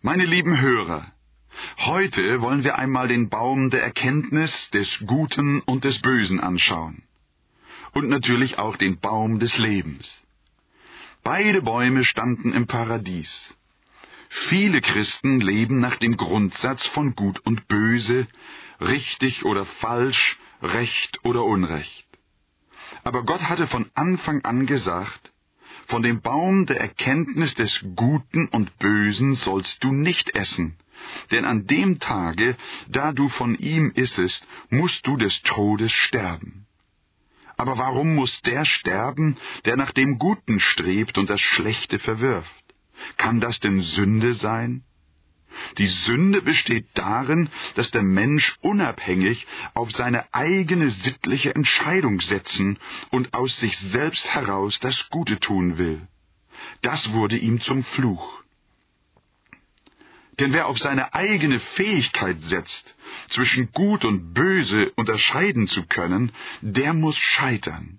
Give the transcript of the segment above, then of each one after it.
Meine lieben Hörer, heute wollen wir einmal den Baum der Erkenntnis des Guten und des Bösen anschauen. Und natürlich auch den Baum des Lebens. Beide Bäume standen im Paradies. Viele Christen leben nach dem Grundsatz von Gut und Böse, richtig oder falsch, Recht oder Unrecht. Aber Gott hatte von Anfang an gesagt, von dem Baum der Erkenntnis des Guten und Bösen sollst du nicht essen, denn an dem Tage, da du von ihm issest, musst du des Todes sterben. Aber warum muss der sterben, der nach dem Guten strebt und das Schlechte verwirft? Kann das denn Sünde sein? Die Sünde besteht darin, dass der Mensch unabhängig auf seine eigene sittliche Entscheidung setzen und aus sich selbst heraus das Gute tun will. Das wurde ihm zum Fluch. Denn wer auf seine eigene Fähigkeit setzt, zwischen Gut und Böse unterscheiden zu können, der muss scheitern.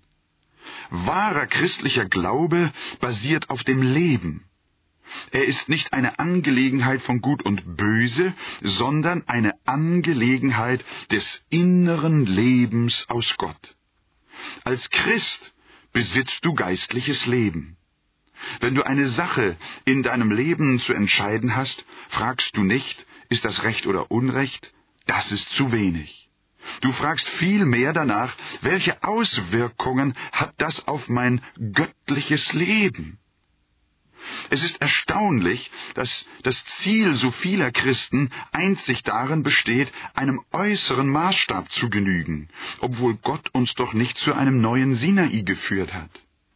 Wahrer christlicher Glaube basiert auf dem Leben. Er ist nicht eine Angelegenheit von Gut und Böse, sondern eine Angelegenheit des inneren Lebens aus Gott. Als Christ besitzt du geistliches Leben. Wenn du eine Sache in deinem Leben zu entscheiden hast, fragst du nicht, ist das Recht oder Unrecht? Das ist zu wenig. Du fragst vielmehr danach, welche Auswirkungen hat das auf mein göttliches Leben? Es ist erstaunlich, dass das Ziel so vieler Christen einzig darin besteht, einem äußeren Maßstab zu genügen, obwohl Gott uns doch nicht zu einem neuen Sinai geführt hat.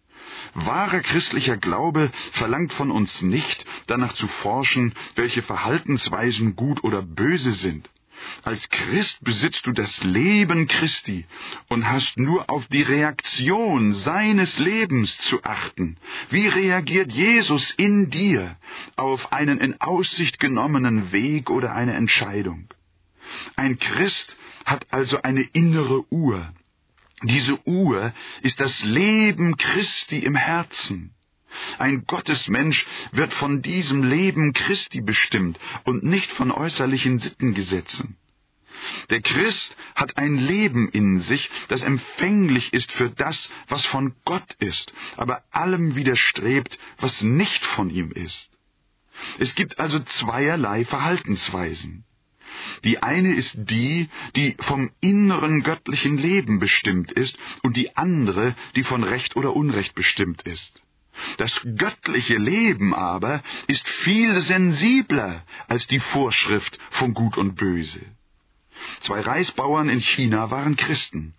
Wahrer christlicher Glaube verlangt von uns nicht, danach zu forschen, welche Verhaltensweisen gut oder böse sind. Als Christ besitzt du das Leben Christi und hast nur auf die Reaktion seines Lebens zu achten. Wie reagiert Jesus in dir auf einen in Aussicht genommenen Weg oder eine Entscheidung? Ein Christ hat also eine innere Uhr. Diese Uhr ist das Leben Christi im Herzen. Ein Gottesmensch wird von diesem Leben Christi bestimmt und nicht von äußerlichen Sittengesetzen. Der Christ hat ein Leben in sich, das empfänglich ist für das, was von Gott ist, aber allem widerstrebt, was nicht von ihm ist. Es gibt also zweierlei Verhaltensweisen. Die eine ist die, die vom inneren göttlichen Leben bestimmt ist, und die andere, die von Recht oder Unrecht bestimmt ist. Das göttliche Leben aber ist viel sensibler als die Vorschrift von Gut und Böse. 2 Reisbauern in China waren Christen.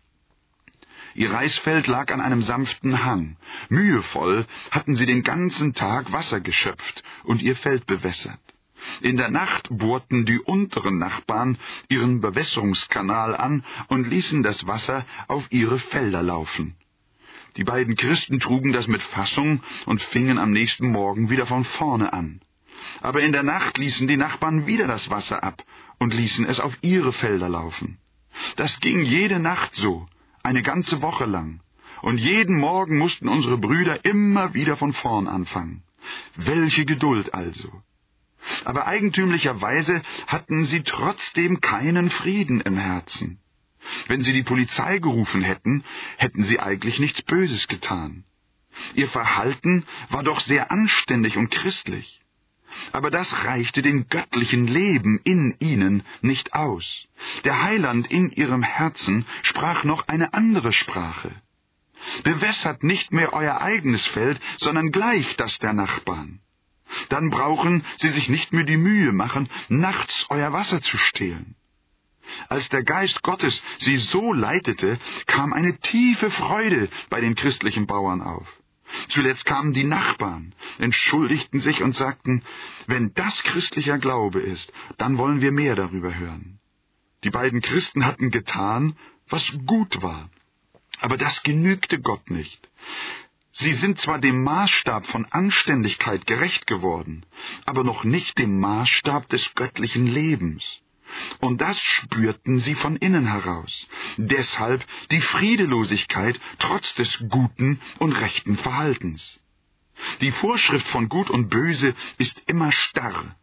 Ihr Reisfeld lag an einem sanften Hang. Mühevoll hatten sie den ganzen Tag Wasser geschöpft und ihr Feld bewässert. In der Nacht bohrten die unteren Nachbarn ihren Bewässerungskanal an und ließen das Wasser auf ihre Felder laufen. Die beiden Christen trugen das mit Fassung und fingen am nächsten Morgen wieder von vorne an. Aber in der Nacht ließen die Nachbarn wieder das Wasser ab und ließen es auf ihre Felder laufen. Das ging jede Nacht so, eine ganze Woche lang. Und jeden Morgen mussten unsere Brüder immer wieder von vorn anfangen. Welche Geduld also! Aber eigentümlicherweise hatten sie trotzdem keinen Frieden im Herzen. Wenn sie die Polizei gerufen hätten, hätten sie eigentlich nichts Böses getan. Ihr Verhalten war doch sehr anständig und christlich. Aber das reichte dem göttlichen Leben in ihnen nicht aus. Der Heiland in ihrem Herzen sprach noch eine andere Sprache. Bewässert nicht mehr euer eigenes Feld, sondern gleich das der Nachbarn. Dann brauchen sie sich nicht mehr die Mühe machen, nachts euer Wasser zu stehlen. Als der Geist Gottes sie so leitete, kam eine tiefe Freude bei den christlichen Bauern auf. Zuletzt kamen die Nachbarn, entschuldigten sich und sagten, wenn das christlicher Glaube ist, dann wollen wir mehr darüber hören. Die beiden Christen hatten getan, was gut war. Aber das genügte Gott nicht. Sie sind zwar dem Maßstab von Anständigkeit gerecht geworden, aber noch nicht dem Maßstab des göttlichen Lebens. Und das spürten sie von innen heraus. Deshalb die Friedelosigkeit trotz des guten und rechten Verhaltens. Die Vorschrift von Gut und Böse ist immer starr.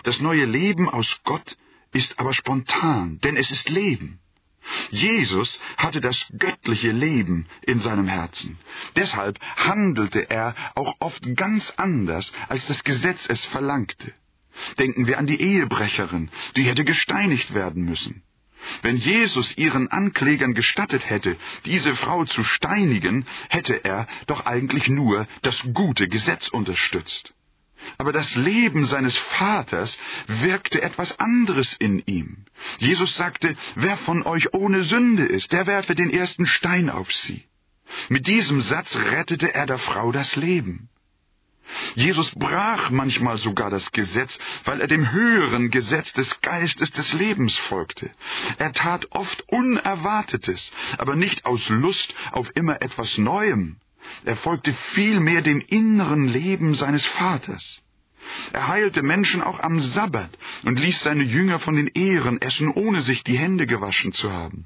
Das neue Leben aus Gott ist aber spontan, denn es ist Leben. Jesus hatte das göttliche Leben in seinem Herzen. Deshalb handelte er auch oft ganz anders, als das Gesetz es verlangte. Denken wir an die Ehebrecherin, die hätte gesteinigt werden müssen. Wenn Jesus ihren Anklägern gestattet hätte, diese Frau zu steinigen, hätte er doch eigentlich nur das gute Gesetz unterstützt. Aber das Leben seines Vaters wirkte etwas anderes in ihm. Jesus sagte, wer von euch ohne Sünde ist, der werfe den ersten Stein auf sie. Mit diesem Satz rettete er der Frau das Leben. Jesus brach manchmal sogar das Gesetz, weil er dem höheren Gesetz des Geistes des Lebens folgte. Er tat oft Unerwartetes, aber nicht aus Lust auf immer etwas Neuem. Er folgte vielmehr dem inneren Leben seines Vaters. Er heilte Menschen auch am Sabbat und ließ seine Jünger von den Ähren essen, ohne sich die Hände gewaschen zu haben.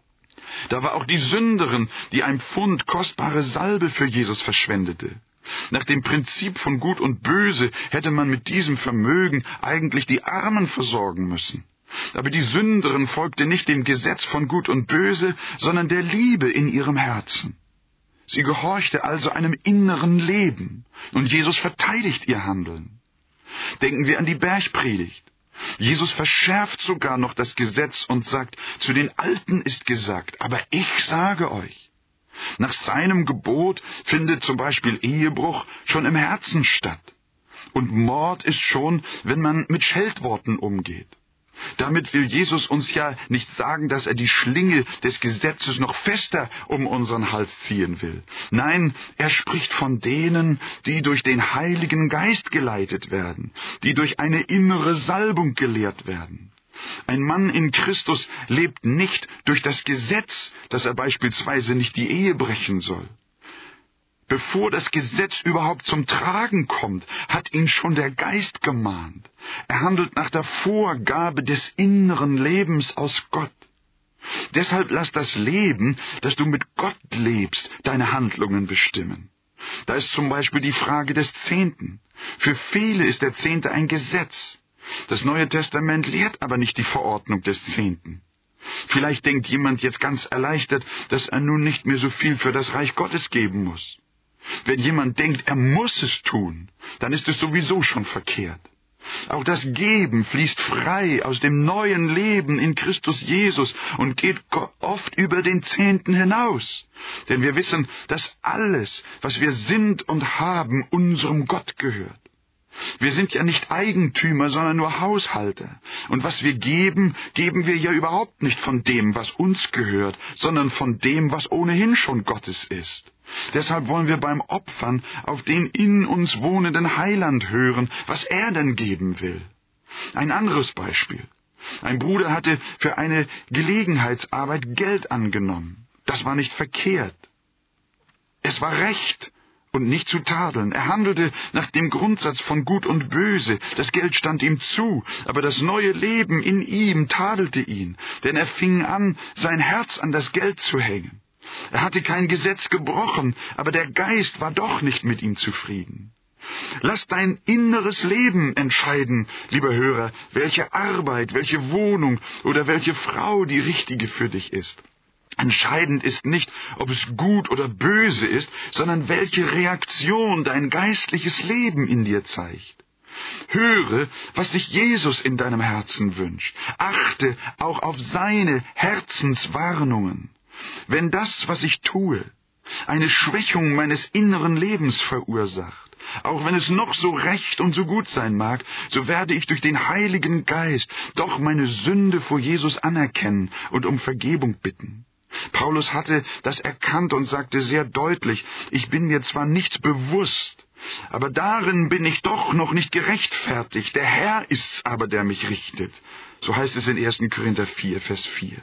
Da war auch die Sünderin, die ein Pfund kostbare Salbe für Jesus verschwendete. Nach dem Prinzip von Gut und Böse hätte man mit diesem Vermögen eigentlich die Armen versorgen müssen. Aber die Sünderin folgte nicht dem Gesetz von Gut und Böse, sondern der Liebe in ihrem Herzen. Sie gehorchte also einem inneren Leben, und Jesus verteidigt ihr Handeln. Denken wir an die Bergpredigt. Jesus verschärft sogar noch das Gesetz und sagt, zu den Alten ist gesagt, aber ich sage euch. Nach seinem Gebot findet zum Beispiel Ehebruch schon im Herzen statt. Und Mord ist schon, wenn man mit Scheltworten umgeht. Damit will Jesus uns ja nicht sagen, dass er die Schlinge des Gesetzes noch fester um unseren Hals ziehen will. Nein, er spricht von denen, die durch den Heiligen Geist geleitet werden, die durch eine innere Salbung gelehrt werden. Ein Mann in Christus lebt nicht durch das Gesetz, dass er beispielsweise nicht die Ehe brechen soll. Bevor das Gesetz überhaupt zum Tragen kommt, hat ihn schon der Geist gemahnt. Er handelt nach der Vorgabe des inneren Lebens aus Gott. Deshalb lass das Leben, das du mit Gott lebst, deine Handlungen bestimmen. Da ist zum Beispiel die Frage des Zehnten. Für viele ist der Zehnte ein Gesetz. Das Neue Testament lehrt aber nicht die Verordnung des Zehnten. Vielleicht denkt jemand jetzt ganz erleichtert, dass er nun nicht mehr so viel für das Reich Gottes geben muss. Wenn jemand denkt, er muss es tun, dann ist es sowieso schon verkehrt. Auch das Geben fließt frei aus dem neuen Leben in Christus Jesus und geht oft über den Zehnten hinaus. Denn wir wissen, dass alles, was wir sind und haben, unserem Gott gehört. Wir sind ja nicht Eigentümer, sondern nur Haushalter. Und was wir geben, geben wir ja überhaupt nicht von dem, was uns gehört, sondern von dem, was ohnehin schon Gottes ist. Deshalb wollen wir beim Opfern auf den in uns wohnenden Heiland hören, was er denn geben will. Ein anderes Beispiel. Ein Bruder hatte für eine Gelegenheitsarbeit Geld angenommen. Das war nicht verkehrt. Es war recht und nicht zu tadeln. Er handelte nach dem Grundsatz von Gut und Böse. Das Geld stand ihm zu, aber das neue Leben in ihm tadelte ihn, denn er fing an, sein Herz an das Geld zu hängen. Er hatte kein Gesetz gebrochen, aber der Geist war doch nicht mit ihm zufrieden. Lass dein inneres Leben entscheiden, lieber Hörer, welche Arbeit, welche Wohnung oder welche Frau die richtige für dich ist. Entscheidend ist nicht, ob es gut oder böse ist, sondern welche Reaktion dein geistliches Leben in dir zeigt. Höre, was sich Jesus in deinem Herzen wünscht. Achte auch auf seine Herzenswarnungen. Wenn das, was ich tue, eine Schwächung meines inneren Lebens verursacht, auch wenn es noch so recht und so gut sein mag, so werde ich durch den Heiligen Geist doch meine Sünde vor Jesus anerkennen und um Vergebung bitten. Paulus hatte das erkannt und sagte sehr deutlich, ich bin mir zwar nichts bewusst, aber darin bin ich doch noch nicht gerechtfertigt. Der Herr ist's aber, der mich richtet. So heißt es in 1. Korinther 4, Vers 4.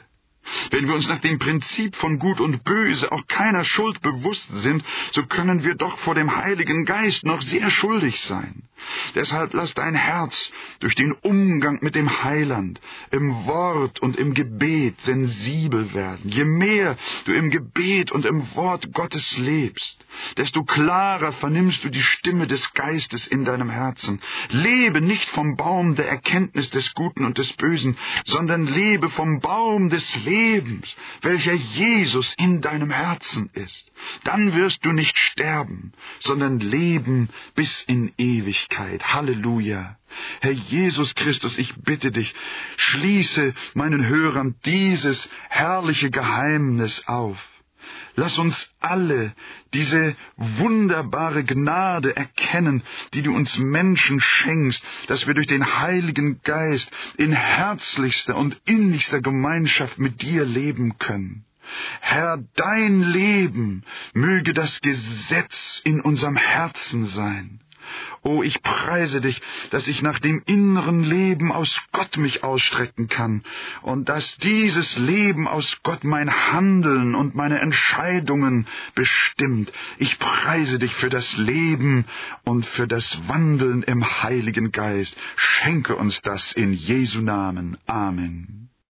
Wenn wir uns nach dem Prinzip von Gut und Böse auch keiner Schuld bewusst sind, so können wir doch vor dem Heiligen Geist noch sehr schuldig sein. Deshalb lass dein Herz durch den Umgang mit dem Heiland im Wort und im Gebet sensibel werden. Je mehr du im Gebet und im Wort Gottes lebst, desto klarer vernimmst du die Stimme des Geistes in deinem Herzen. Lebe nicht vom Baum der Erkenntnis des Guten und des Bösen, sondern lebe vom Baum des Lebens, welcher Jesus in deinem Herzen ist. Dann wirst du nicht sterben, sondern leben bis in Ewigkeit. Halleluja. Herr Jesus Christus, ich bitte dich, schließe meinen Hörern dieses herrliche Geheimnis auf. Lass uns alle diese wunderbare Gnade erkennen, die du uns Menschen schenkst, dass wir durch den Heiligen Geist in herzlichster und innigster Gemeinschaft mit dir leben können. Herr, dein Leben möge das Gesetz in unserem Herzen sein. Oh, ich preise dich, dass ich nach dem inneren Leben aus Gott mich ausstrecken kann und dass dieses Leben aus Gott mein Handeln und meine Entscheidungen bestimmt. Ich preise dich für das Leben und für das Wandeln im Heiligen Geist. Schenke uns das in Jesu Namen. Amen.